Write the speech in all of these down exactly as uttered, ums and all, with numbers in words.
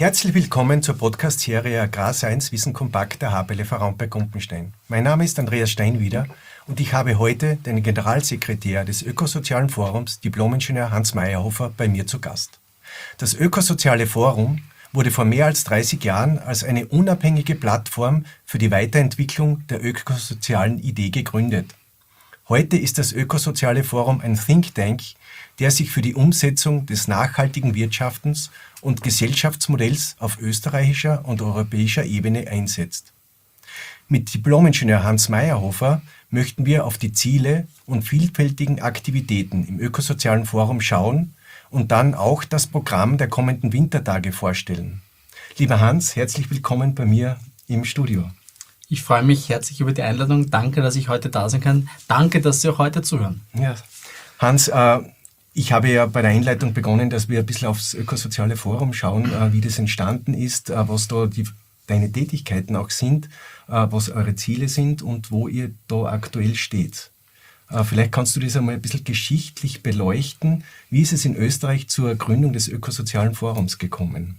Herzlich willkommen zur Podcast-Serie Agrarscience Wissen Kompakt der H P L V Raumberg-Gumpenstein. Mein Name ist Andreas Steinwieder und ich habe heute den Generalsekretär des Ökosozialen Forums, Diplom-Ingenieur Hans Meyerhofer, bei mir zu Gast. Das Ökosoziale Forum wurde vor mehr als dreißig Jahren als eine unabhängige Plattform für die Weiterentwicklung der ökosozialen Idee gegründet. Heute ist das Ökosoziale Forum ein Think Tank, der sich für die Umsetzung des nachhaltigen Wirtschaftens und Gesellschaftsmodells auf österreichischer und europäischer Ebene einsetzt. Mit Diplom-Ingenieur Hans Meyerhofer möchten wir auf die Ziele und vielfältigen Aktivitäten im Ökosozialen Forum schauen und dann auch das Programm der kommenden Wintertage vorstellen. Lieber Hans, herzlich willkommen bei mir im Studio. Ich freue mich herzlich über die Einladung. Danke, dass ich heute da sein kann. Danke, dass Sie auch heute zuhören. Ja. Hans, äh, ich habe ja bei der Einleitung begonnen, dass wir ein bisschen aufs Ökosoziale Forum schauen, äh, wie das entstanden ist, äh, was da die, deine Tätigkeiten auch sind, äh, was eure Ziele sind und wo ihr da aktuell steht. Äh, vielleicht kannst du das einmal ein bisschen geschichtlich beleuchten. Wie ist es in Österreich zur Gründung des Ökosozialen Forums gekommen?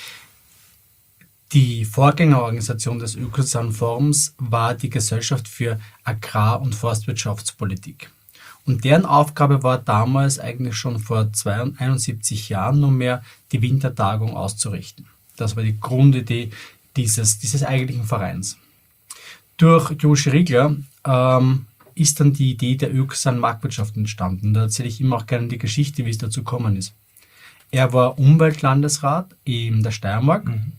Die Vorgängerorganisation des Ökosozialen Forums war die Gesellschaft für Agrar- und Forstwirtschaftspolitik. Und deren Aufgabe war damals eigentlich schon vor einundsiebzig Jahren nunmehr die Wintertagung auszurichten. Das war die Grundidee dieses, dieses eigentlichen Vereins. Durch Joschka Riegler ähm, ist dann die Idee der ökosozialen Marktwirtschaft entstanden. Da erzähle ich immer auch gerne die Geschichte, wie es dazu gekommen ist. Er war Umweltlandesrat in der Steiermark. Mhm.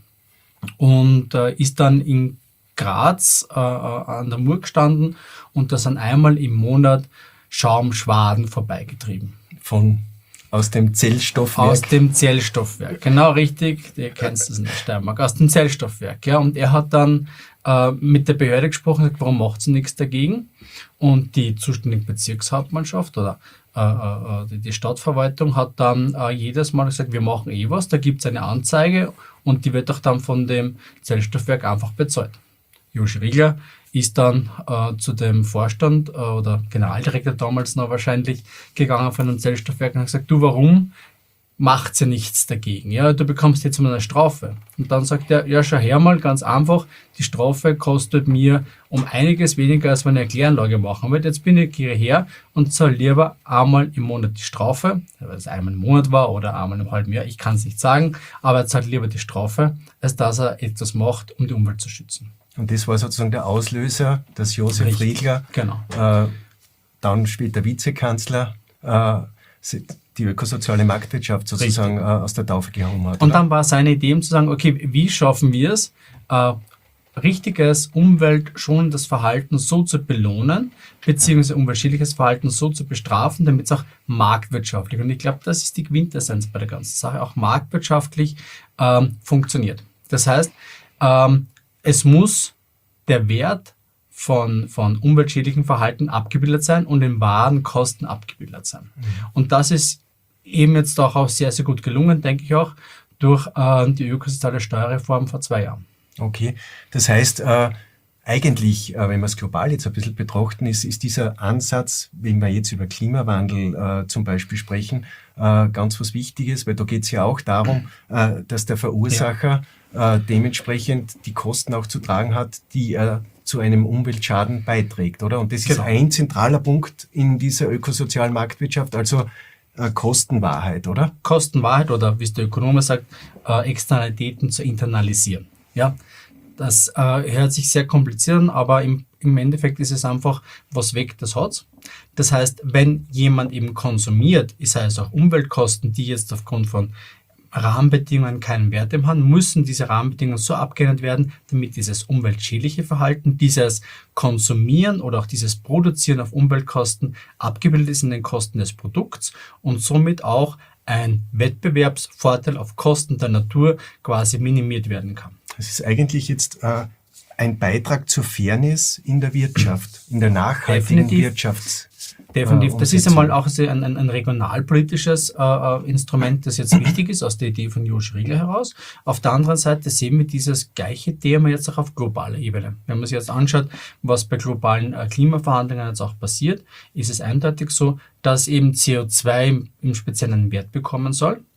Und äh, ist dann in Graz äh, an der Mur gestanden und da sind einmal im Monat Schaumschwaden vorbeigetrieben. Von aus dem Zellstoffwerk? Aus dem Zellstoffwerk, genau richtig, ihr kennt das in der Steiermark, aus dem Zellstoffwerk. Ja, und er hat dann äh, mit der Behörde gesprochen und gesagt, warum macht sie nichts dagegen? Und die zuständige Bezirkshauptmannschaft oder äh, äh, die, die Stadtverwaltung hat dann äh, jedes Mal gesagt, wir machen eh was, da gibt es eine Anzeige und die wird auch dann von dem Zellstoffwerk einfach bezahlt. Joschka Riegler ist dann äh, zu dem Vorstand äh, oder Generaldirektor damals noch wahrscheinlich gegangen von einem Zellstoffwerk und hat gesagt, du, warum macht sie nichts dagegen? Ja, du bekommst jetzt mal eine Strafe. Und dann sagt er, ja, schau her mal, ganz einfach, die Strafe kostet mir um einiges weniger, als wenn ich eine Kläranlage machen würde. Jetzt bin ich hierher und zahle lieber einmal im Monat die Strafe, weil es einmal im Monat war oder einmal im halben Jahr, ich kann es nicht sagen, aber er zahlt lieber die Strafe, als dass er etwas macht, um die Umwelt zu schützen. Und das war sozusagen der Auslöser, dass Josef Richtig, Riegler, genau. äh, dann später Vizekanzler, äh, die ökosoziale Marktwirtschaft sozusagen äh, aus der Taufe gehoben hat. Und oder? dann war seine Idee, um zu sagen, okay, wie schaffen wir es, äh, richtiges, umweltschonendes Verhalten so zu belohnen, beziehungsweise umweltschädliches Verhalten so zu bestrafen, damit es auch marktwirtschaftlich, und ich glaube, das ist die Quintessenz bei der ganzen Sache, auch marktwirtschaftlich ähm, funktioniert. Das heißt, ähm, es muss der Wert von, von umweltschädlichem Verhalten abgebildet sein und in wahren Kosten abgebildet sein. Mhm. Und das ist eben jetzt auch, auch sehr, sehr gut gelungen, denke ich auch, durch äh, die ökosoziale Steuerreform vor zwei Jahren. Okay, das heißt, äh, eigentlich, äh, wenn wir es global jetzt ein bisschen betrachten, ist, ist dieser Ansatz, wenn wir jetzt über Klimawandel äh, zum Beispiel sprechen, äh, ganz was Wichtiges, weil da geht es ja auch darum, äh, dass der Verursacher ja. äh, dementsprechend die Kosten auch zu tragen hat, die er zu einem Umweltschaden beiträgt, oder? Und das genau. ist ein zentraler Punkt in dieser ökosozialen Marktwirtschaft, also äh, Kostenwahrheit, oder? Kostenwahrheit oder, wie es der Ökonom sagt, äh, Externalitäten zu internalisieren. Ja, das äh, hört sich sehr kompliziert an, aber im, im Endeffekt ist es einfach, was weg, das hat's. Das heißt, wenn jemand eben konsumiert, sei es auch Umweltkosten, die jetzt aufgrund von Rahmenbedingungen keinen Wert im haben, müssen diese Rahmenbedingungen so abgeändert werden, damit dieses umweltschädliche Verhalten, dieses Konsumieren oder auch dieses Produzieren auf Umweltkosten abgebildet ist in den Kosten des Produkts und somit auch ein Wettbewerbsvorteil auf Kosten der Natur quasi minimiert werden kann. Das ist eigentlich jetzt äh, ein Beitrag zur Fairness in der Wirtschaft, in der nachhaltigen Definitiv. Wirtschafts. Definitiv. Das ist einmal auch ein, ein, ein regionalpolitisches äh, Instrument, das jetzt wichtig ist, aus der Idee von Joschka Riegler heraus. Auf der anderen Seite sehen wir dieses gleiche Thema jetzt auch auf globaler Ebene. Wenn man sich jetzt anschaut, was bei globalen äh, Klimaverhandlungen jetzt auch passiert, ist es eindeutig so, dass eben C O zwei im, im Speziellen einen Wert bekommen soll.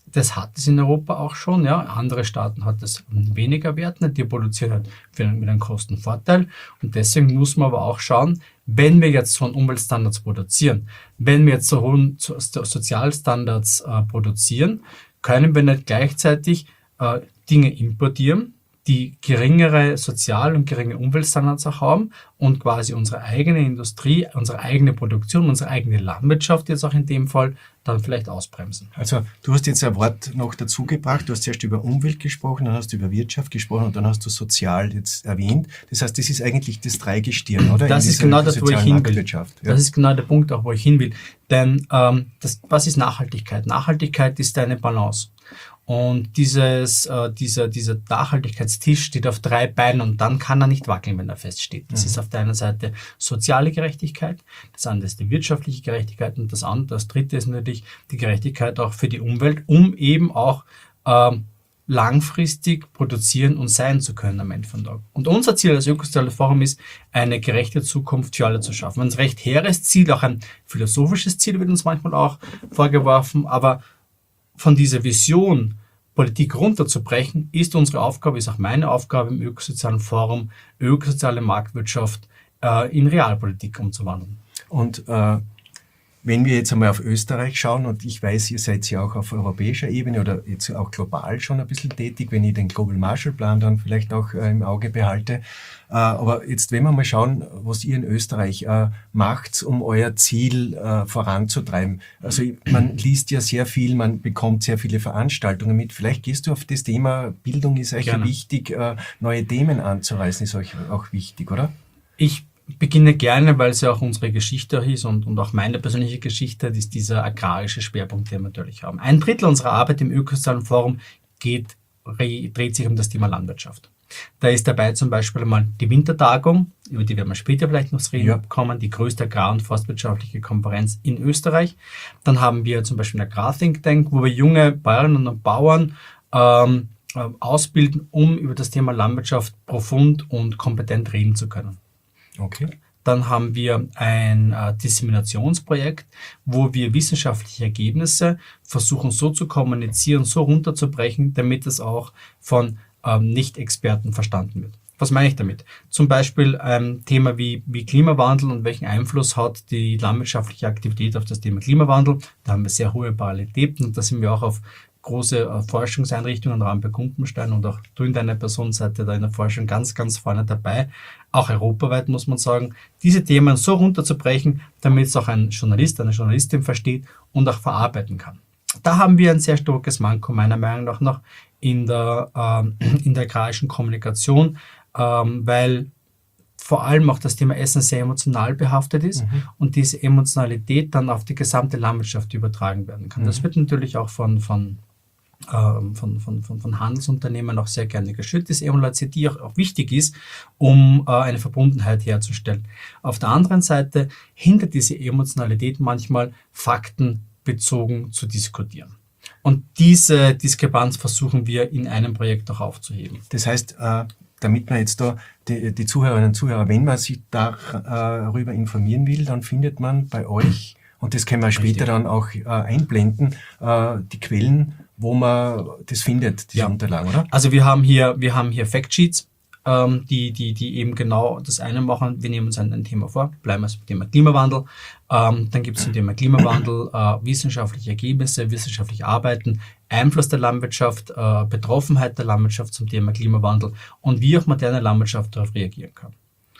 das hat es in Europa auch schon. Ja. Andere Staaten hat das weniger Wert. Ne? Die produzieren halt für einen, mit einem Kostenvorteil. Und deswegen muss man aber auch schauen, wenn wir jetzt so einen Umweltstandards produzieren, wenn wir jetzt so hohen so, so Sozialstandards äh, produzieren, können wir nicht gleichzeitig äh, Dinge importieren, die geringere Sozial- und geringe Umweltstandards auch haben und quasi unsere eigene Industrie, unsere eigene Produktion, unsere eigene Landwirtschaft jetzt auch in dem Fall dann vielleicht ausbremsen. Also du hast jetzt ein Wort noch dazu gebracht, du hast zuerst über Umwelt gesprochen, dann hast du über Wirtschaft gesprochen und dann hast du sozial jetzt erwähnt. Das heißt, das ist eigentlich das Dreigestirn, oder? Das ist genau das, wo ich hin will. Ja. Das ist genau der Punkt auch, wo ich hin will. Denn ähm, das, was ist Nachhaltigkeit? Nachhaltigkeit ist eine Balance. Und dieses, äh, dieser, dieser Nachhaltigkeitstisch steht auf drei Beinen und dann kann er nicht wackeln, wenn er feststeht. Das mhm. ist auf der einen Seite soziale Gerechtigkeit, das andere ist die wirtschaftliche Gerechtigkeit und das andere, das dritte ist natürlich die Gerechtigkeit auch für die Umwelt, um eben auch ähm, langfristig produzieren und sein zu können am Ende von Tag. Und unser Ziel als Ökosoziales Forum ist, eine gerechte Zukunft für alle zu schaffen. Ein recht hehres Ziel, auch ein philosophisches Ziel wird uns manchmal auch vorgeworfen, aber von dieser Vision, Politik runterzubrechen, ist unsere Aufgabe, ist auch meine Aufgabe im Ökosozialen Forum, ökosoziale Marktwirtschaft äh, in Realpolitik umzuwandeln. Und äh, wenn wir jetzt einmal auf Österreich schauen, und ich weiß, ihr seid ja auch auf europäischer Ebene oder jetzt auch global schon ein bisschen tätig, wenn ich den Global Marshall Plan dann vielleicht auch äh, im Auge behalte. Äh, aber jetzt, wenn wir mal schauen, was ihr in Österreich äh, macht, um euer Ziel äh, voranzutreiben. Also man liest ja sehr viel, man bekommt sehr viele Veranstaltungen mit. Vielleicht gehst du auf das Thema Bildung ist euch Gerne. wichtig, äh, neue Themen anzureißen ist euch auch wichtig, oder? Ich beginne gerne, weil es ja auch unsere Geschichte ist und, und auch meine persönliche Geschichte, ist dieser agrarische Schwerpunkt, den wir natürlich haben. Ein Drittel unserer Arbeit im Ökosozialen Forum geht, dreht sich um das Thema Landwirtschaft. Da ist dabei zum Beispiel einmal die Wintertagung, über die werden wir später vielleicht noch reden ja. kommen, die größte agrar- und forstwirtschaftliche Konferenz in Österreich. Dann haben wir zum Beispiel einen Agrar-Think Tank, wo wir junge Bäuerinnen und Bauern ähm, ausbilden, um über das Thema Landwirtschaft profund und kompetent reden zu können. Okay. Dann haben wir ein äh, Disseminationsprojekt, wo wir wissenschaftliche Ergebnisse versuchen so zu kommunizieren, so runterzubrechen, damit es auch von ähm, Nicht-Experten verstanden wird. Was meine ich damit? Zum Beispiel ein Thema wie, wie Klimawandel und welchen Einfluss hat die landwirtschaftliche Aktivität auf das Thema Klimawandel. Da haben wir sehr hohe Parallelitäten und da sind wir auch auf große äh, Forschungseinrichtungen, Rampe-Gumpenstein und auch du in deiner Person seid ja da in der Forschung ganz, ganz vorne dabei. Auch europaweit muss man sagen, diese Themen so runterzubrechen, damit es auch ein Journalist, eine Journalistin versteht und auch verarbeiten kann. Da haben wir ein sehr starkes Manko meiner Meinung nach noch in der, ähm, in der agrarischen Kommunikation, ähm, weil vor allem auch das Thema Essen sehr emotional behaftet ist mhm. und diese Emotionalität dann auf die gesamte Landwirtschaft übertragen werden kann. Mhm. Das wird natürlich auch von, von Von, von, von, von Handelsunternehmen auch sehr gerne geschützt, diese Emotionalität, die auch, auch wichtig ist, um äh, eine Verbundenheit herzustellen. Auf der anderen Seite hindert diese Emotionalität manchmal faktenbezogen zu diskutieren. Und diese Diskrepanz versuchen wir in einem Projekt auch aufzuheben. Das heißt, äh, damit man jetzt da die, die Zuhörerinnen und Zuhörer, wenn man sich darüber äh, informieren will, dann findet man bei euch, und das können wir später Richtig. dann auch äh, einblenden, äh, die Quellen, wo man das findet, diese ja. Unterlagen, oder? Also wir haben hier, wir haben hier Factsheets, ähm, die, die, die eben genau das eine machen. Wir nehmen uns ein, ein Thema vor, bleiben wir beim Thema Klimawandel. Ähm, dann gibt es zum Thema Klimawandel äh, wissenschaftliche Ergebnisse, wissenschaftliche Arbeiten, Einfluss der Landwirtschaft, äh, Betroffenheit der Landwirtschaft zum Thema Klimawandel und wie auch moderne Landwirtschaft darauf reagieren kann.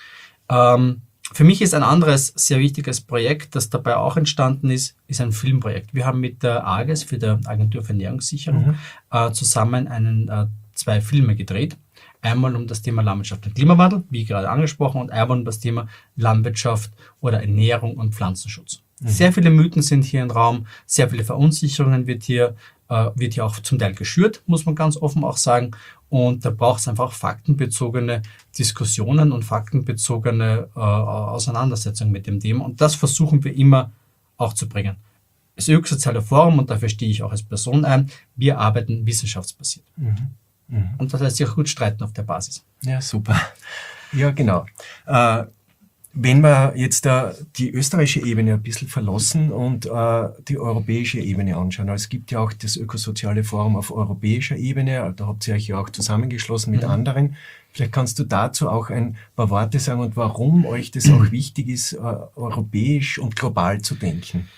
Ähm, Für mich ist ein anderes sehr wichtiges Projekt, das dabei auch entstanden ist, ist ein Filmprojekt. Wir haben mit der AGES, für der Agentur für Ernährungssicherung, mhm. äh, zusammen einen, äh, zwei Filme gedreht. Einmal um das Thema Landwirtschaft und Klimawandel, wie gerade angesprochen, und einmal um das Thema Landwirtschaft oder Ernährung und Pflanzenschutz. Mhm. Sehr viele Mythen sind hier im Raum, sehr viele Verunsicherungen wird hier, äh, wird hier auch zum Teil geschürt, muss man ganz offen auch sagen. Und da braucht es einfach faktenbezogene Diskussionen und faktenbezogene äh, Auseinandersetzungen mit dem Thema. Und das versuchen wir immer auch zu bringen. Das Ökosoziale Forum, und dafür stehe ich auch als Person ein, wir arbeiten wissenschaftsbasiert. Mhm. Mhm. Und das lässt sich auch gut streiten auf der Basis. Ja, super. Ja, genau. Äh, Wenn wir jetzt äh, die österreichische Ebene ein bisschen verlassen und äh, die europäische Ebene anschauen. Also es gibt ja auch das Ökosoziale Forum auf europäischer Ebene, da habt ihr euch ja auch zusammengeschlossen mit mhm. anderen. Vielleicht kannst du dazu auch ein paar Worte sagen und warum euch das auch wichtig ist, äh, europäisch und global zu denken.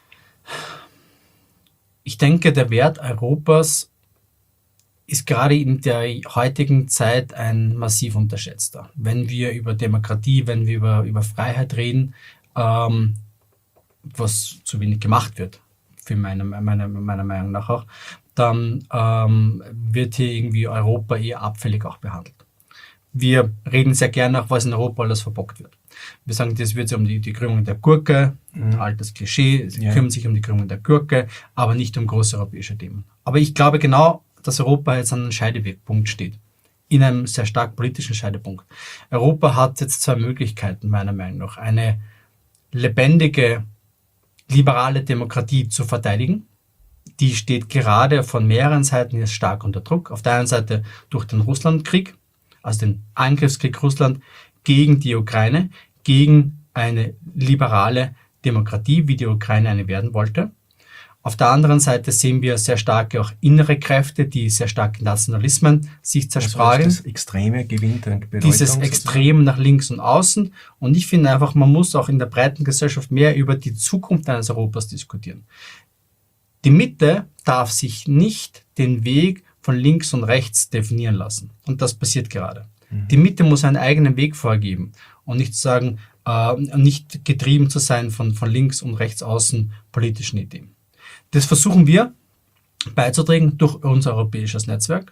Ich denke, der Wert Europas ist gerade in der heutigen Zeit ein massiv unterschätzter. Wenn wir über Demokratie, wenn wir über, über Freiheit reden, ähm, was zu wenig gemacht wird, für meine, meine, meiner Meinung nach auch, dann ähm, wird hier irgendwie Europa eher abfällig auch behandelt. Wir reden sehr gerne auch, was in Europa alles verbockt wird. Wir sagen, das wird sich um die, die Krümmung der Gurke, mhm. altes Klischee, sie ja. kümmern sich um die Krümmung der Gurke, aber nicht um große europäische Themen. Aber ich glaube genau, dass Europa jetzt an einem Scheidewegpunkt steht. In einem sehr stark politischen Scheidepunkt. Europa hat jetzt zwei Möglichkeiten, meiner Meinung nach. Eine lebendige, liberale Demokratie zu verteidigen. Die steht gerade von mehreren Seiten jetzt stark unter Druck. Auf der einen Seite durch den Russlandkrieg, also den Angriffskrieg Russland gegen die Ukraine, gegen eine liberale Demokratie, wie die Ukraine eine werden wollte. Auf der anderen Seite sehen wir sehr starke auch innere Kräfte, die sehr starke Nationalismen sich zerschlagen. Also das Extreme gewinnt an Bedeutung. Dieses Extrem nach links und außen. Und ich finde einfach, man muss auch in der breiten Gesellschaft mehr über die Zukunft eines Europas diskutieren. Die Mitte darf sich nicht den Weg von links und rechts definieren lassen. Und das passiert gerade. Mhm. Die Mitte muss einen eigenen Weg vorgeben und nicht sagen, äh, nicht getrieben zu sein von, von links und rechts außen politischen Ideen. Das versuchen wir beizutragen durch unser europäisches Netzwerk.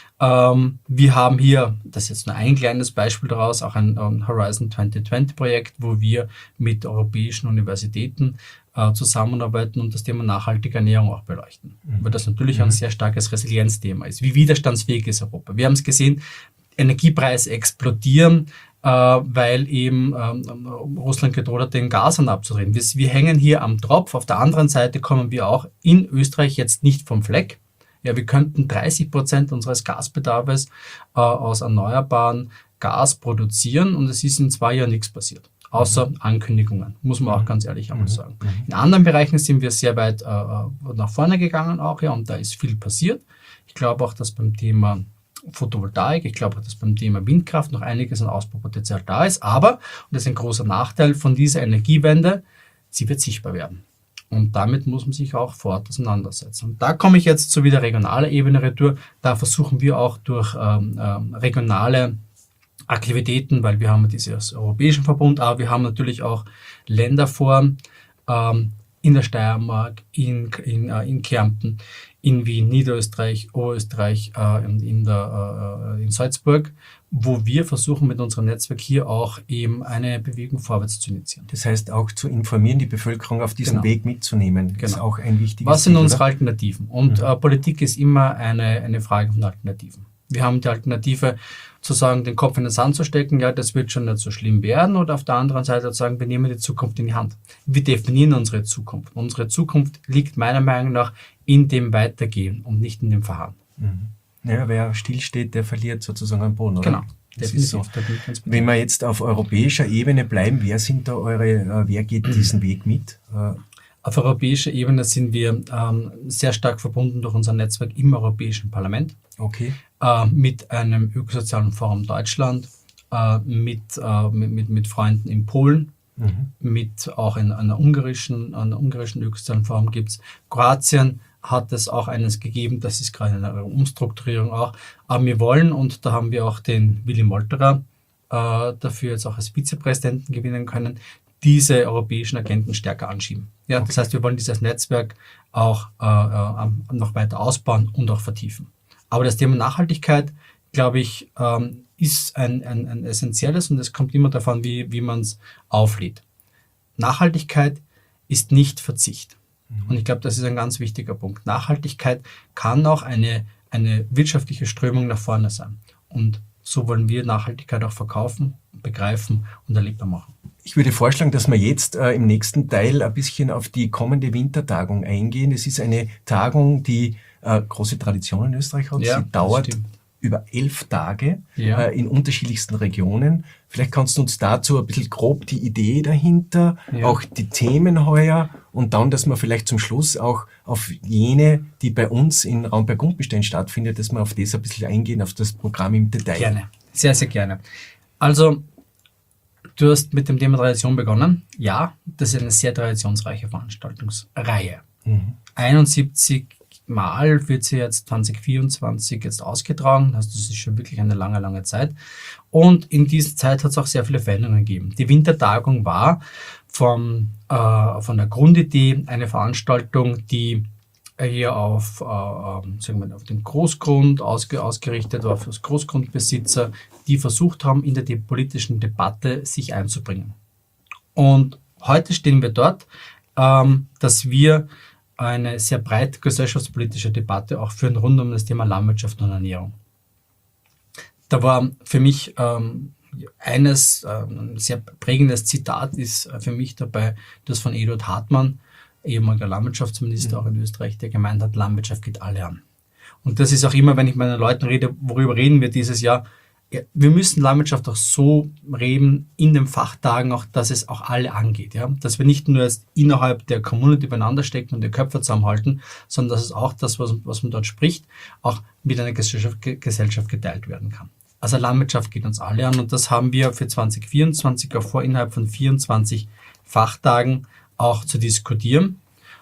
Ähm, wir haben hier, das ist jetzt nur ein kleines Beispiel daraus, auch ein, ein Horizon zwanzig zwanzig Projekt, wo wir mit europäischen Universitäten äh, zusammenarbeiten und das Thema nachhaltige Ernährung auch beleuchten. Mhm. Weil das natürlich mhm. ein sehr starkes Resilienzthema ist. Wie widerstandsfähig ist Europa? Wir haben es gesehen, Energiepreise explodieren, äh, weil eben ähm, Russland gedroht hat, den Gashahn abzudrehen. Wir, wir hängen hier am Tropf. Auf der anderen Seite kommen wir auch in Österreich jetzt nicht vom Fleck. Ja, wir könnten dreißig Prozent unseres Gasbedarfs äh, aus erneuerbaren Gas produzieren und es ist in zwei Jahren nichts passiert. Außer mhm. Ankündigungen, muss man auch ganz ehrlich einmal sagen. Mhm. In anderen Bereichen sind wir sehr weit äh, nach vorne gegangen auch, ja, und da ist viel passiert. Ich glaube auch, dass beim Thema Photovoltaik, ich glaube auch, dass beim Thema Windkraft noch einiges an Ausbaupotenzial da ist, aber, und das ist ein großer Nachteil von dieser Energiewende, sie wird sichtbar werden. Und damit muss man sich auch fort auseinandersetzen. Und da komme ich jetzt zu wieder regionaler Ebene retour. Da versuchen wir auch durch ähm, ähm, regionale Aktivitäten, weil wir haben dieses europäischen Verbund, aber wir haben natürlich auch Länder vor, ähm, in der Steiermark, in, in, äh, in Kärnten, in Wien, Niederösterreich, Oberösterreich, äh, in, in, der, äh, in Salzburg, wo wir versuchen mit unserem Netzwerk hier auch eben eine Bewegung vorwärts zu initiieren. Das heißt auch zu informieren, die Bevölkerung auf diesen genau. Weg mitzunehmen, genau. ist auch ein wichtiges Was sind Ziel, unsere oder? Alternativen? Und mhm. äh, Politik ist immer eine, eine Frage von Alternativen. Wir haben die Alternative zu sagen, den Kopf in den Sand zu stecken, ja, das wird schon nicht so schlimm werden, oder auf der anderen Seite zu sagen, wir nehmen die Zukunft in die Hand. Wir definieren unsere Zukunft. Unsere Zukunft liegt meiner Meinung nach in dem Weitergehen und nicht in dem Verharren. Mhm. Ja, wer stillsteht, der verliert sozusagen einen Boden, oder? Genau. Das ist so. Wenn wir jetzt auf europäischer Ebene bleiben, wer sind da eure, wer geht diesen Weg mit? Auf europäischer Ebene sind wir ähm, sehr stark verbunden durch unser Netzwerk im Europäischen Parlament. Okay. Äh, mit einem Ökosozialen Forum Deutschland, äh, mit, äh, mit, mit, mit Freunden in Polen, mhm. mit auch in einer ungarischen, einer ungarischen Ökosozialen Forum gibt es. Kroatien hat es auch eines gegeben, das ist gerade eine Umstrukturierung auch. Aber wir wollen, und da haben wir auch den Willi Molterer äh, dafür jetzt auch als Vizepräsidenten gewinnen können, diese europäischen Agenten stärker anschieben. Ja, okay. Das heißt, wir wollen dieses Netzwerk auch äh, äh, noch weiter ausbauen und auch vertiefen. Aber das Thema Nachhaltigkeit, glaube ich, ähm, ist ein, ein, ein essentielles und es kommt immer davon, wie, wie man es auflädt. Nachhaltigkeit ist nicht Verzicht. Mhm. Und ich glaube, das ist ein ganz wichtiger Punkt. Nachhaltigkeit kann auch eine, eine wirtschaftliche Strömung nach vorne sein. Und so wollen wir Nachhaltigkeit auch verkaufen, begreifen und erlebbar machen. Ich würde vorschlagen, dass wir jetzt äh, im nächsten Teil ein bisschen auf die kommende Wintertagung eingehen. Es ist eine Tagung, die äh, große Tradition in Österreich hat. Ja, sie dauert über elf Tage Ja. äh, in unterschiedlichsten Regionen. Vielleicht kannst du uns dazu ein bisschen grob die Idee dahinter, Ja. auch die Themen heuer und dann, dass wir vielleicht zum Schluss auch auf jene, die bei uns in Raumberg-Gumpenstein stattfindet, dass wir auf das ein bisschen eingehen, auf das Programm im Detail. Gerne, sehr, sehr gerne. Also, du hast mit dem Thema Tradition begonnen. Ja, das ist eine sehr traditionsreiche Veranstaltungsreihe. Mhm. einundsiebzig Mal wird sie jetzt zwanzig vierundzwanzig jetzt ausgetragen. Also das ist schon wirklich eine lange, lange Zeit. Und in dieser Zeit hat es auch sehr viele Veränderungen gegeben. Die Wintertagung war vom, äh, von der Grundidee eine Veranstaltung, die hier auf, äh, sagen wir, auf den Großgrund ausge, ausgerichtet war, für das Großgrundbesitzer, die versucht haben, in der de- politischen Debatte sich einzubringen. Und heute stehen wir dort, ähm, dass wir eine sehr breite gesellschaftspolitische Debatte auch führen rund um das Thema Landwirtschaft und Ernährung. Da war für mich ähm, eines, äh, ein sehr prägendes Zitat ist äh, für mich dabei, das von Eduard Hartmann, ehemaliger Landwirtschaftsminister auch in Österreich, der gemeint hat, Landwirtschaft geht alle an. Und das ist auch immer, wenn ich mit meinen Leuten rede, worüber reden wir dieses Jahr, ja, wir müssen Landwirtschaft auch so reden in den Fachtagen, auch, dass es auch alle angeht. Ja? Dass wir nicht nur erst innerhalb der Community beieinander stecken und die Köpfe zusammenhalten, sondern dass es auch das, was, was man dort spricht, auch mit einer Gesellschaft, Gesellschaft geteilt werden kann. Also Landwirtschaft geht uns alle an und das haben wir für zwanzig vierundzwanzig auch vor, innerhalb von vierundzwanzig Fachtagen auch zu diskutieren.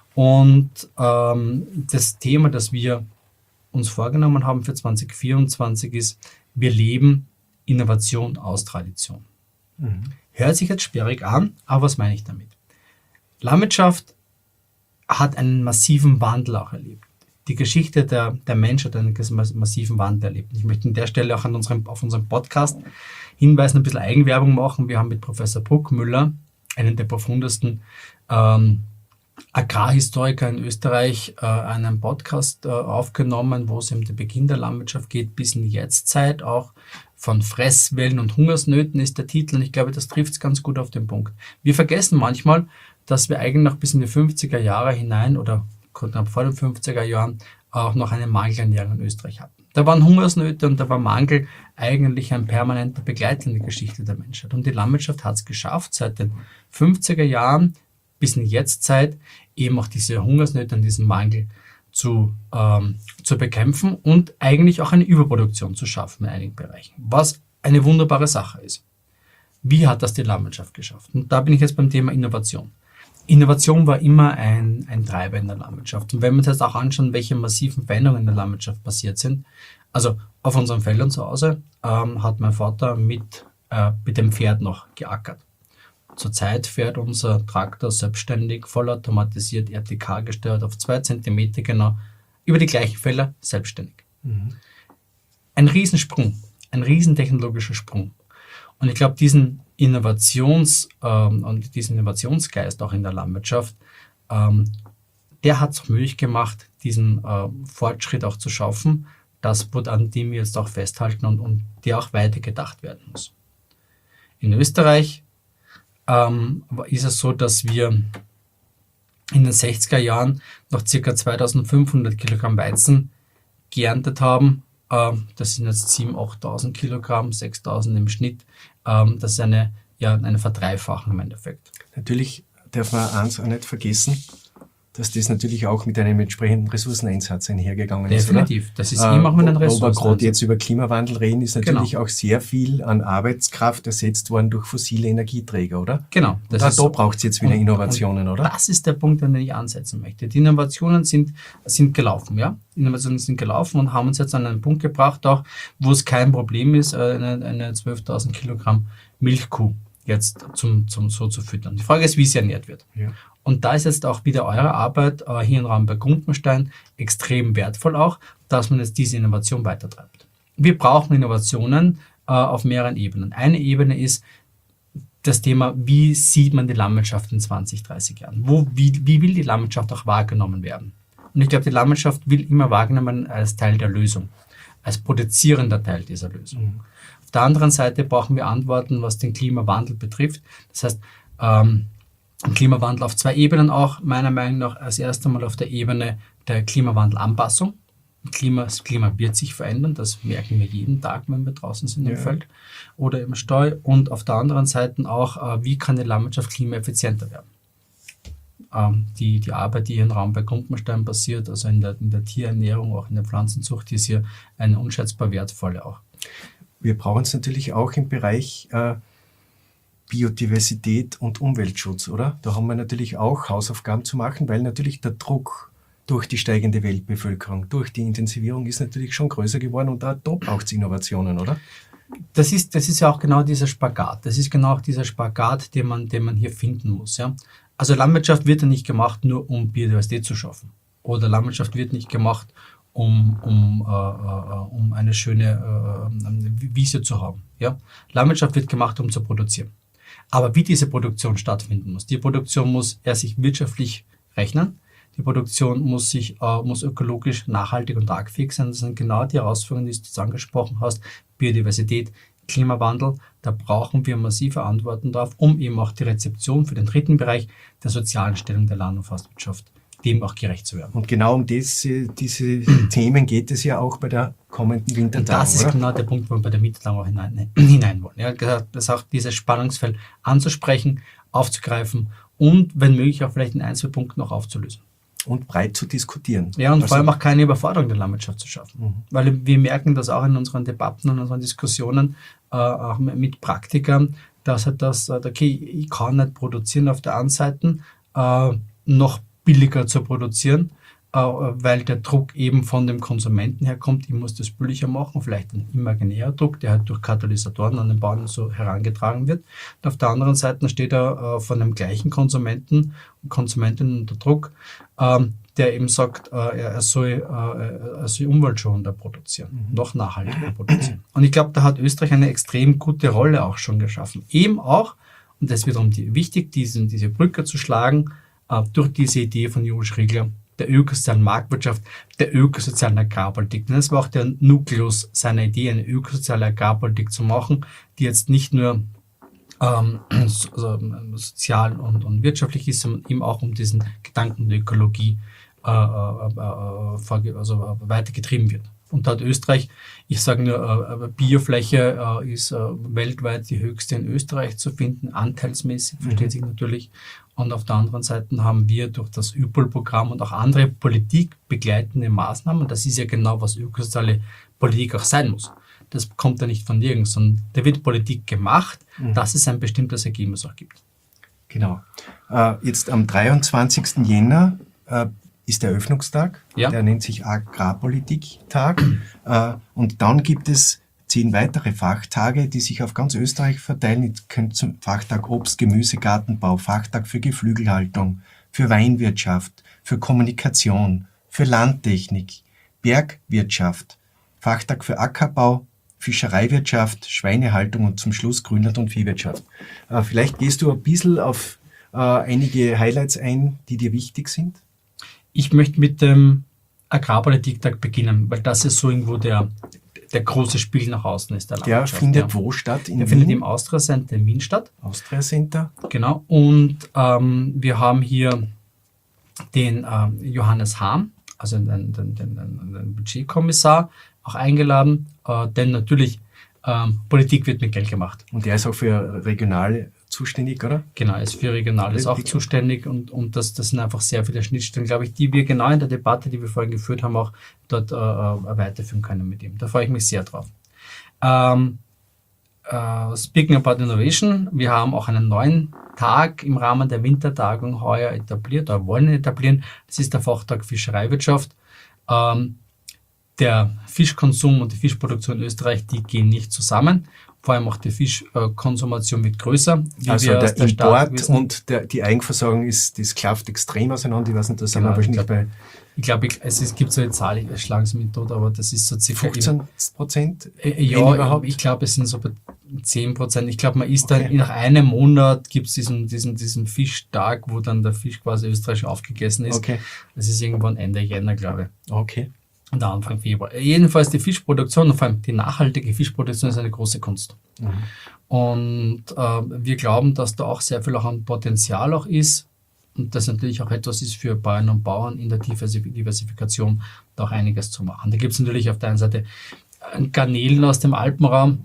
Und ähm, das Thema, das wir uns vorgenommen haben für zwanzig vierundzwanzig ist, wir leben Innovation aus Tradition. Mhm. Hört sich jetzt sperrig an, aber was meine ich damit? Landwirtschaft hat einen massiven Wandel auch erlebt. Die Geschichte der, der Menschheit hat einen massiven Wandel erlebt. Ich möchte an der Stelle auch an unserem, auf unseren Podcast hinweisen, ein bisschen Eigenwerbung machen. Wir haben mit Professor Bruckmüller, einen der profundesten ähm, Agrarhistoriker in Österreich, äh, einen Podcast äh, aufgenommen, wo es um den Beginn der Landwirtschaft geht, bis in die Jetztzeit, auch von Fresswellen und Hungersnöten ist der Titel und ich glaube, das trifft es ganz gut auf den Punkt. Wir vergessen manchmal, dass wir eigentlich noch bis in die fünfziger Jahre hinein oder knapp vor den fünfziger Jahren auch noch eine Mangelernährung in Österreich hatten. Da waren Hungersnöte und da war Mangel eigentlich ein permanenter Begleiter in der Geschichte der Menschheit. Und die Landwirtschaft hat es geschafft, seit den fünfziger Jahren bis in die Jetztzeit eben auch diese Hungersnöte und diesen Mangel zu, ähm, zu bekämpfen und eigentlich auch eine Überproduktion zu schaffen in einigen Bereichen, was eine wunderbare Sache ist. Wie hat das die Landwirtschaft geschafft? Und da bin ich jetzt beim Thema Innovation. Innovation war immer ein, ein Treiber in der Landwirtschaft. Und wenn wir uns jetzt auch anschauen, welche massiven Veränderungen in der Landwirtschaft passiert sind, also auf unseren Feldern zu Hause ähm, hat mein Vater mit, äh, mit dem Pferd noch geackert. Zurzeit fährt unser Traktor selbstständig, vollautomatisiert, R T K gesteuert, auf zwei Zentimeter genau, über die gleichen Felder selbstständig. Mhm. Ein Riesensprung, ein riesentechnologischer Sprung. Und ich glaube, diesen Innovations- ähm, und diesen Innovationsgeist auch in der Landwirtschaft, ähm, der hat es auch möglich gemacht, diesen äh, Fortschritt auch zu schaffen, das, an dem wir jetzt auch festhalten und, und der auch weitergedacht werden muss. In Österreich ähm, ist es so, dass wir in den sechziger Jahren noch ca. zweitausendfünfhundert Kilogramm Weizen geerntet haben. Ähm, das sind jetzt siebentausend, achttausend Kilogramm, sechstausend im Schnitt. Ähm, das ist eine, ja, eine Verdreifachung im Endeffekt. Natürlich darf man eins auch nicht vergessen, dass das natürlich auch mit einem entsprechenden Ressourceneinsatz einhergegangen ist. Definitiv, das ist immer auch mit einem Ressourceneinsatz. Wo wir gerade jetzt über Klimawandel reden, ist natürlich genau. auch sehr viel an Arbeitskraft ersetzt worden durch fossile Energieträger, oder? Genau. Das und da, da braucht es jetzt wieder und, Innovationen, und oder? Das ist der Punkt, an den ich ansetzen möchte. Die Innovationen sind, sind gelaufen, ja. Innovationen sind gelaufen und haben uns jetzt an einen Punkt gebracht, auch wo es kein Problem ist, eine, eine zwölftausend Kilogramm Milchkuh jetzt zum, zum so zu füttern. Die Frage ist, wie sie ernährt wird. Ja. Und da ist jetzt auch wieder eure Arbeit äh, hier im Raumberg-Gumpenstein extrem wertvoll auch, dass man jetzt diese Innovation weitertreibt. Wir brauchen Innovationen äh, auf mehreren Ebenen. Eine Ebene ist das Thema, wie sieht man die Landwirtschaft in zwanzig, dreißig Jahren? Wo, wie, wie will die Landwirtschaft auch wahrgenommen werden? Und ich glaube, die Landwirtschaft will immer wahrgenommen als Teil der Lösung, als produzierender Teil dieser Lösung. Mhm. Auf der anderen Seite brauchen wir Antworten, was den Klimawandel betrifft. Das heißt, ähm, Klimawandel auf zwei Ebenen auch, meiner Meinung nach als erstes Mal auf der Ebene der Klimawandelanpassung. Klima, das Klima wird sich verändern, das merken wir jeden Tag, wenn wir draußen sind im Ja. Feld oder im Stall. Und auf der anderen Seite auch, äh, wie kann die Landwirtschaft klimaeffizienter werden? Ähm, die, die Arbeit, die hier im Raum bei Gumpenstein passiert, also in der, in der Tierernährung, auch in der Pflanzenzucht, die ist hier eine unschätzbar wertvolle auch. Wir brauchen es natürlich auch im Bereich äh, Biodiversität und Umweltschutz, oder? Da haben wir natürlich auch Hausaufgaben zu machen, weil natürlich der Druck durch die steigende Weltbevölkerung, durch die Intensivierung ist natürlich schon größer geworden und da, da braucht es Innovationen, oder? Das ist, das ist ja auch genau dieser Spagat. Das ist genau auch dieser Spagat, den man, den man hier finden muss. Ja? Also Landwirtschaft wird ja nicht gemacht, nur um Biodiversität zu schaffen. Oder Landwirtschaft wird nicht gemacht, um, um, äh, äh, um eine schöne äh, Wiese zu haben. Ja? Landwirtschaft wird gemacht, um zu produzieren. Aber wie diese Produktion stattfinden muss, die Produktion muss erst sich wirtschaftlich rechnen. Die Produktion muss sich äh, muss ökologisch nachhaltig und tragfähig sein. Das sind genau die Herausforderungen, die du jetzt angesprochen hast. Biodiversität, Klimawandel, da brauchen wir massive Antworten drauf, um eben auch die Rezeption für den dritten Bereich der sozialen Stellung der Land- und Forstwirtschaft dem auch gerecht zu werden. Und genau um diese, diese Themen geht es ja auch bei der kommenden Wintertagung. Und das ist oder? genau der Punkt, wo wir bei der Wintertagung auch hinein, hinein wollen. Ja, das auch dieses Spannungsfeld anzusprechen, aufzugreifen und, wenn möglich, auch vielleicht in ein, zwei Punkten noch aufzulösen. Und breit zu diskutieren. Ja, und Also- vor allem auch keine Überforderung der Landwirtschaft zu schaffen. Mhm. Weil wir merken das auch in unseren Debatten und unseren Diskussionen, äh, auch mit Praktikern, dass halt das, äh, okay, ich kann nicht produzieren auf der einen Seite, äh, noch billiger zu produzieren, äh, weil der Druck eben von dem Konsumenten herkommt, ich muss das billiger machen, vielleicht ein imaginärer Druck, der halt durch Katalysatoren an den Bauern so herangetragen wird. Und auf der anderen Seite steht er äh, von dem gleichen Konsumenten und Konsumentinnen unter Druck, ähm, der eben sagt, äh, er, er, soll, äh, er soll umweltschonender produzieren, Mhm. noch nachhaltiger produzieren. Und ich glaube, da hat Österreich eine extrem gute Rolle auch schon geschaffen. Eben auch, und das ist wiederum die, wichtig, diese, diese Brücke zu schlagen, äh, durch diese Idee von Johann Schriegler, der ökosozialen Marktwirtschaft, der ökosozialen Agrarpolitik. Und das war auch der Nukleus seiner Idee, eine ökosoziale Agrarpolitik zu machen, die jetzt nicht nur ähm, so, also, sozial und, und wirtschaftlich ist, sondern eben auch um diesen Gedanken der Ökologie äh, äh, äh, vorge- also, äh, weitergetrieben wird. Und da hat Österreich, ich sage nur, äh, Biofläche äh, ist äh, weltweit die höchste in Österreich zu finden, anteilsmäßig, versteht sich natürlich. Und auf der anderen Seite haben wir durch das Ö P O L-Programm und auch andere politikbegleitende Maßnahmen, das ist ja genau, was ökosoziale Politik auch sein muss. Das kommt ja nicht von nirgends, sondern da wird Politik gemacht, Mhm. dass es ein bestimmtes Ergebnis auch gibt. Genau. Äh, jetzt am dreiundzwanzigsten Jänner äh, ist der Eröffnungstag. Ja. Der nennt sich Agrarpolitiktag. äh, und dann gibt es zehn weitere Fachtage, die sich auf ganz Österreich verteilen. Jetzt könnt zum Fachtag Obst, Gemüse, Gartenbau, Fachtag für Geflügelhaltung, für Weinwirtschaft, für Kommunikation, für Landtechnik, Bergwirtschaft, Fachtag für Ackerbau, Fischereiwirtschaft, Schweinehaltung und zum Schluss Grünland und Viehwirtschaft. Äh, vielleicht gehst du ein bisschen auf äh, einige Highlights ein, die dir wichtig sind. Ich möchte mit dem Agrarpolitiktag beginnen, weil das ist so irgendwo der, der große Spiel nach außen ist. Der, Der Landwirtschaft, findet ja. wo statt? In Der findet Wien? im Austria Center in Wien statt. Austria Center. Genau. Und ähm, wir haben hier den ähm, Johannes Hahn, also den, den, den, den, den Budgetkommissar, auch eingeladen, äh, denn natürlich ähm, Politik wird mit Geld gemacht. Und der ist auch für regionale zuständig, oder? Genau, er ist für Regionales auch Politik. zuständig und, und das, das sind einfach sehr viele Schnittstellen, glaube ich, die wir genau in der Debatte, die wir vorhin geführt haben, auch dort äh, äh, weiterführen können mit ihm. Da freue ich mich sehr drauf. Ähm, äh, speaking about Innovation, wir haben auch einen neuen Tag im Rahmen der Wintertagung heuer etabliert oder wollen etablieren. Das ist der Fachtag Fischereiwirtschaft. Ähm, der Fischkonsum und die Fischproduktion in Österreich, die gehen nicht zusammen. Vor allem auch die Fischkonsumation wird größer. Wie Also wir aus der Stadt Import wissen. und der, die Eigenversorgung ist, das klafft extrem auseinander. Ich weiß nicht, da sind Genau, wir wahrscheinlich ich bei Ich glaube, ich, es, es gibt so eine Zahl, ich schlage es mit tot, aber das ist so circa... fünfzehn Prozent. Äh, wenn ja, überhaupt? ich glaube, es sind so bei zehn Prozent. Ich glaube, man isst Okay. dann, nach einem Monat gibt es diesen, diesen, diesen Fischtag, wo dann der Fisch quasi österreichisch aufgegessen ist. Okay. Das ist irgendwann Ende Jänner, glaube ich. Okay. Und Anfang Februar. Jedenfalls die Fischproduktion und vor allem die nachhaltige Fischproduktion ist eine große Kunst. Mhm. Und äh, wir glauben, dass da auch sehr viel auch an Potenzial auch ist. und das natürlich auch etwas ist für Bäuerinnen und Bauern in der Diversifikation da auch einiges zu machen. Da gibt es natürlich auf der einen Seite Garnelen aus dem Alpenraum,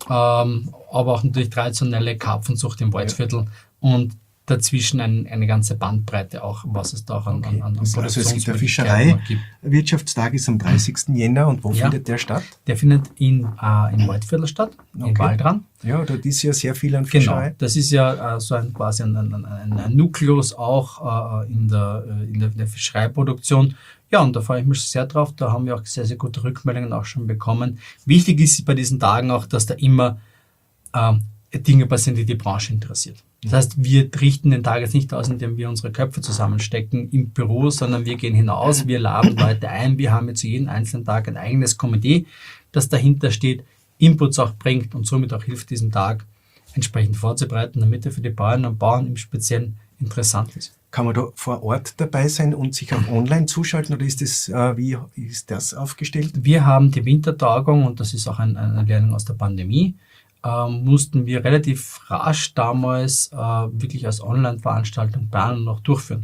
ähm, aber auch natürlich traditionelle Karpfenzucht im Waldviertel und dazwischen ein, eine ganze Bandbreite auch, was es da auch an, Okay. an, an Also es gibt der Produktionsmöglichkeiten gibt. Fischerei-Wirtschaftstag ist am dreißigsten Jänner und wo Ja. findet der statt? Der findet in, äh, im Waldviertel statt, in Okay. Waldran. Ja, dort ist ja sehr viel an Genau, Fischerei. das ist ja äh, so ein quasi ein, ein, ein, ein Nukleus auch äh, in, der, äh, in, der, in der Fischereiproduktion. Ja, und da freue ich mich sehr drauf. Da haben wir auch sehr, sehr gute Rückmeldungen auch schon bekommen. Wichtig ist bei diesen Tagen auch, dass da immer äh, Dinge passieren, die die Branche interessiert. Das heißt, wir richten den Tag jetzt nicht aus, indem wir unsere Köpfe zusammenstecken im Büro, sondern wir gehen hinaus, wir laden Leute ein, wir haben jetzt zu jedem einzelnen Tag ein eigenes Komitee, das dahinter steht, Inputs auch bringt und somit auch hilft, diesen Tag entsprechend vorzubereiten, damit er für die Bäuerinnen und Bauern im Speziellen interessant ist. Kann man da vor Ort dabei sein und sich auch online zuschalten oder ist das, äh, wie ist das aufgestellt? Wir haben die Wintertagung und das ist auch ein, eine Learning aus der Pandemie. Ähm, mussten wir relativ rasch damals äh, wirklich als Online-Veranstaltung planen und auch durchführen.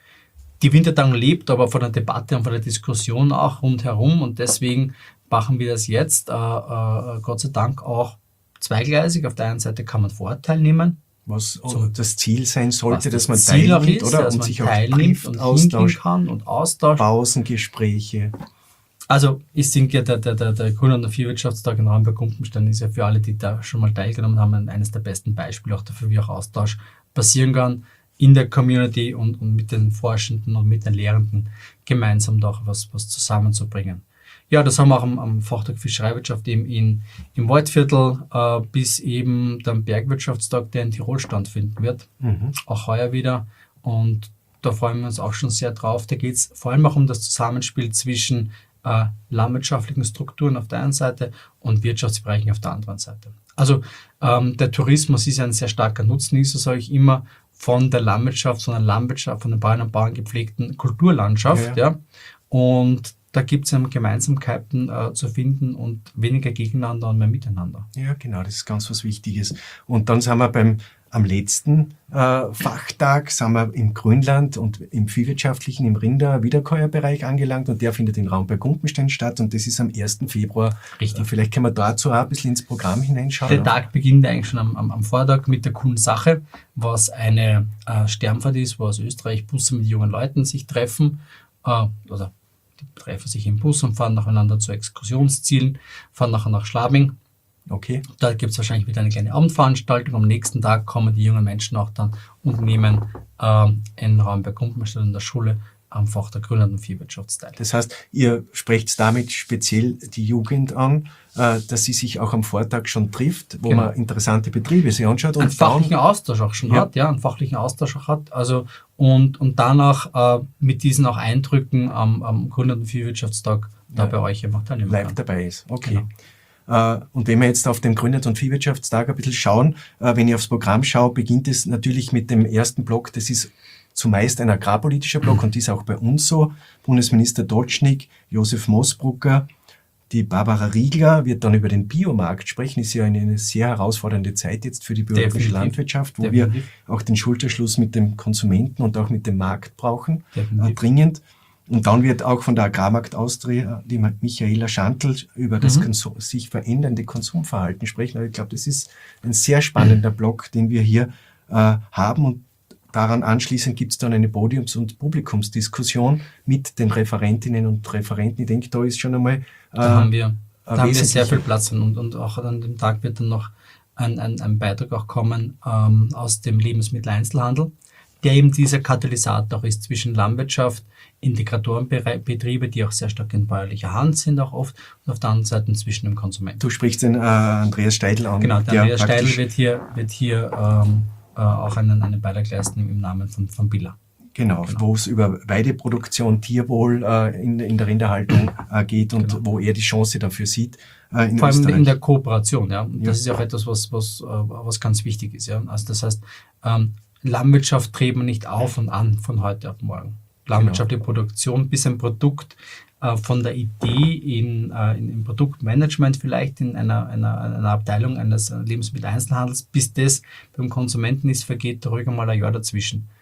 Die Wintertagung lebt aber von der Debatte und von der Diskussion auch rundherum und deswegen machen wir das jetzt, äh, äh, Gott sei Dank, auch zweigleisig. Auf der einen Seite kann man vor Ort teilnehmen. Was So, das Ziel sein sollte, dass was man das Ziel auch teilnimmt, ist, oder? dass Und man sich auch teilnimmt trifft, und hingehen Austausch, kann und Austausch. Pausengespräche. Also ich denke, ja, der, der, der, der Grün- und der Viehwirtschaftstag in Ramberg-Gumpenstein ist ja für alle, die da schon mal teilgenommen haben, eines der besten Beispiele auch dafür, wie auch Austausch passieren kann in der Community und, und mit den Forschenden und mit den Lehrenden gemeinsam da auch was, was zusammenzubringen. Ja, das haben wir auch am, am Fachtag Fischereiwirtschaft eben in, im Waldviertel äh, bis eben der Bergwirtschaftstag, der in Tirol stattfinden wird, Mhm. auch heuer wieder. Und da freuen wir uns auch schon sehr drauf. Da geht es vor allem auch um das Zusammenspiel zwischen äh, landwirtschaftlichen Strukturen auf der einen Seite und Wirtschaftsbereichen auf der anderen Seite. Also ähm, der Tourismus ist ein sehr starker Nutznießer, sage ich immer, von der Landwirtschaft, von der Landwirtschaft, von den Bauern und Bauern gepflegten Kulturlandschaft. Ja. Ja. Und da gibt es Gemeinsamkeiten äh, zu finden und weniger gegeneinander und mehr miteinander. Ja, genau, das ist ganz was Wichtiges. Und dann sind wir beim am letzten äh, Fachtag, sind wir im Grünland und im viehwirtschaftlichen, im Rinder-Wiederkäuerbereich angelangt und der findet in Ramberg-Gumpenstein statt und das ist am ersten Februar. Richtig. Äh, vielleicht können wir dazu auch ein bisschen ins Programm hineinschauen. Der Tag beginnt eigentlich schon am, am, am Vortag mit der coolen Sache, was eine äh, Sternfahrt ist, wo aus Österreich Busse mit jungen Leuten sich treffen, äh, oder die treffen sich im Bus und fahren nacheinander zu Exkursionszielen, fahren nachher nach Schlabing. Okay. Da gibt es wahrscheinlich wieder eine kleine Abendveranstaltung. Am nächsten Tag kommen die jungen Menschen auch dann und nehmen ähm, in Ramberg-Gumpenstein in der Schule am Fach der Grünland- und Viehwirtschaft teil. Das heißt, ihr sprecht damit speziell die Jugend an, äh, dass sie sich auch am Vortag schon trifft, wo Genau. man interessante Betriebe sich anschaut Einen und fachlichen dann, Austausch auch schon Ja. hat, ja, einen fachlichen Austausch auch hat. Also und, und danach äh, mit diesen auch Eindrücken am, am Grünland- und Viehwirtschaftstag da Ja. bei euch eben auch teilnehmen live kann. dabei ist. Okay. Genau. Äh, Und wenn wir jetzt auf den Grünland- und Viehwirtschaftstag ein bisschen schauen, äh, wenn ich aufs Programm schaue, beginnt es natürlich mit dem ersten Block. Das ist zumeist ein agrarpolitischer Block und ist auch bei uns so. Bundesminister Dotschnig, Josef Moosbrucker, die Barbara Riegler wird dann über den Biomarkt sprechen. Ist ja eine, eine sehr herausfordernde Zeit jetzt für die biologische Definitiv. Landwirtschaft, wo Definitiv. wir auch den Schulterschluss mit dem Konsumenten und auch mit dem Markt brauchen, äh, Definitiv. dringend. Und dann wird auch von der Agrarmarkt Austria die Michaela Schantl über das Mhm. Konsum, sich verändernde Konsumverhalten sprechen. Also ich glaube, das ist ein sehr spannender Block, den wir hier äh, haben. Und daran anschließend gibt es dann eine Podiums- und Publikumsdiskussion mit den Referentinnen und Referenten. Ich denke, da ist schon einmal äh, Da haben wir, da haben wir sehr wesentlicher- viel Platz und, und auch an dem Tag wird dann noch ein, ein, ein Beitrag auch kommen ähm, aus dem Lebensmitteleinzelhandel, der eben dieser Katalysator ist zwischen Landwirtschaft, Integratorenbetriebe, die auch sehr stark in bäuerlicher Hand sind auch oft, und auf der anderen Seite zwischen dem Konsumenten. Du sprichst den äh, Andreas Steidl an. Genau, der Andreas Steidl praktisch- wird hier, wird hier ähm, äh, auch einen, einen Beitrag leisten im Namen von, von Billa. Genau, Genau. wo es über Weideproduktion, Tierwohl äh, in, in der Rinderhaltung äh, geht und Genau. wo er die Chance dafür sieht. Äh, in Vor allem Österreich. in der Kooperation, ja. Und Ja. das ist ja auch etwas, was, was, äh, was ganz wichtig ist, ja. Also das heißt, ähm, Landwirtschaft dreht man nicht auf und an von heute auf morgen. Landwirtschaftliche Produktion, bis ein Produkt äh, von der Idee in, äh, in, im Produktmanagement vielleicht in einer, einer, einer Abteilung eines Lebensmitteleinzelhandels, bis das beim Konsumenten ist, vergeht ruhig mal ein Jahr dazwischen.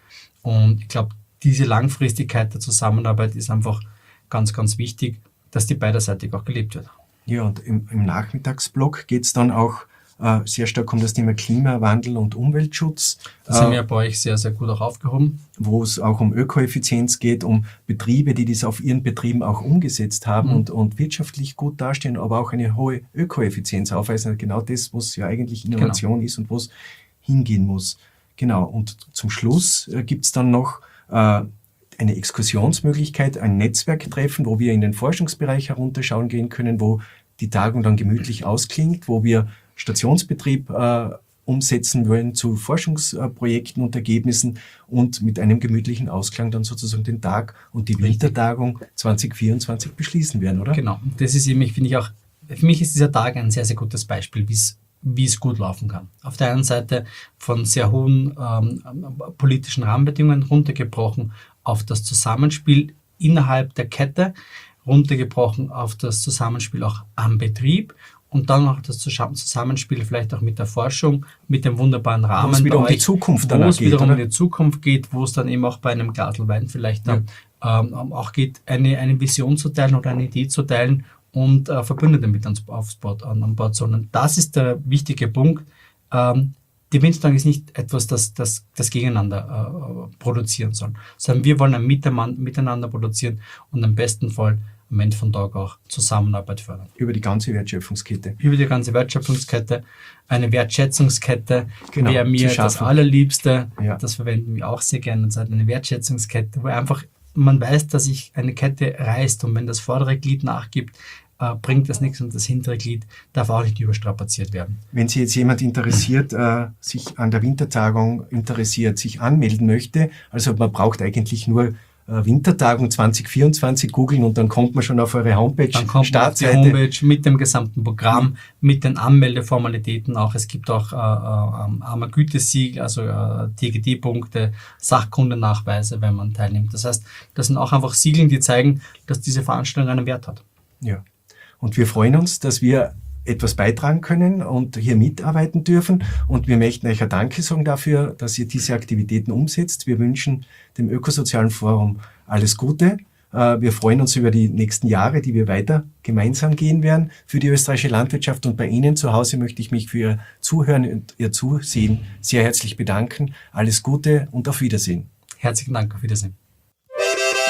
Und ich glaube, diese Langfristigkeit der Zusammenarbeit ist einfach ganz, ganz wichtig, dass die beiderseitig auch gelebt wird. Ja, und im, im Nachmittagsblock geht es dann auch äh, sehr stark um das Thema Klimawandel und Umweltschutz. Da sind wir bei euch sehr, sehr gut auch aufgehoben. Wo es auch um Ökoeffizienz geht, um Betriebe, die das auf ihren Betrieben auch umgesetzt haben mhm. und, und wirtschaftlich gut dastehen, aber auch eine hohe Ökoeffizienz aufweisen. Genau das, was ja eigentlich Innovation genau. ist und wo es hingehen muss. Genau, und zum Schluss äh, gibt es dann noch äh, eine Exkursionsmöglichkeit, ein Netzwerktreffen, wo wir in den Forschungsbereich herunterschauen gehen können, wo die Tagung dann gemütlich ausklingt, wo wir Stationsbetrieb äh, umsetzen wollen zu Forschungsprojekten und Ergebnissen und mit einem gemütlichen Ausklang dann sozusagen den Tag und die Wintertagung zwanzig vierundzwanzig beschließen werden, oder? Genau, das ist eben, finde ich auch, für mich ist dieser Tag ein sehr, sehr gutes Beispiel, wie es wie es gut laufen kann. Auf der einen Seite von sehr hohen ähm, politischen Rahmenbedingungen runtergebrochen auf das Zusammenspiel innerhalb der Kette, runtergebrochen auf das Zusammenspiel auch am Betrieb und dann auch das Zusammenspiel vielleicht auch mit der Forschung, mit dem wunderbaren Rahmen. Wo es wieder um die Zukunft dann geht. Wo es wiederum oder? um die Zukunft geht, wo es dann eben auch bei einem Glasl Wein vielleicht dann ja. ähm, auch geht, eine, eine Vision zu teilen oder eine Idee zu teilen und äh, Verbündete mit ans, aufs Board, an, an Bord, sondern das ist der wichtige Punkt. Ähm, die Wintertagung ist nicht etwas, das, das, das gegeneinander äh, produzieren soll, sondern wir wollen ein Miteinander, miteinander produzieren und im besten Fall am Ende von Tag auch Zusammenarbeit fördern. Über die ganze Wertschöpfungskette. Über die ganze Wertschöpfungskette, eine Wertschätzungskette genau, wäre mir das Allerliebste, ja. das verwenden wir auch sehr gerne, und eine Wertschätzungskette, wo einfach man weiß, dass sich eine Kette reißt und wenn das vordere Glied nachgibt, äh, bringt das nichts und das hintere Glied darf auch nicht überstrapaziert werden. Wenn sich jetzt jemand interessiert, äh, sich an der Wintertagung interessiert, sich anmelden möchte, also man braucht eigentlich nur äh, Wintertagung zwanzig vierundzwanzig googeln und dann kommt man schon auf eure Homepage, dann kommt Startseite. Man auf die Homepage mit dem gesamten Programm, mhm. mit den Anmeldeformalitäten auch. Es gibt auch äh, äh, armer Gütesiegel, also äh, T G D-Punkte, Sachkundenachweise, wenn man teilnimmt. Das heißt, das sind auch einfach Siegel, die zeigen, dass diese Veranstaltung einen Wert hat. Ja. Und wir freuen uns, dass wir etwas beitragen können und hier mitarbeiten dürfen. Und wir möchten euch ein Danke sagen dafür, dass ihr diese Aktivitäten umsetzt. Wir wünschen dem Ökosozialen Forum alles Gute. Wir freuen uns über die nächsten Jahre, die wir weiter gemeinsam gehen werden für die österreichische Landwirtschaft. Und bei Ihnen zu Hause möchte ich mich für Ihr Zuhören und Ihr Zusehen sehr herzlich bedanken. Alles Gute und auf Wiedersehen. Herzlichen Dank, auf Wiedersehen.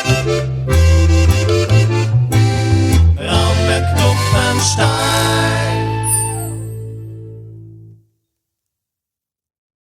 Raumberg Klopfenstein.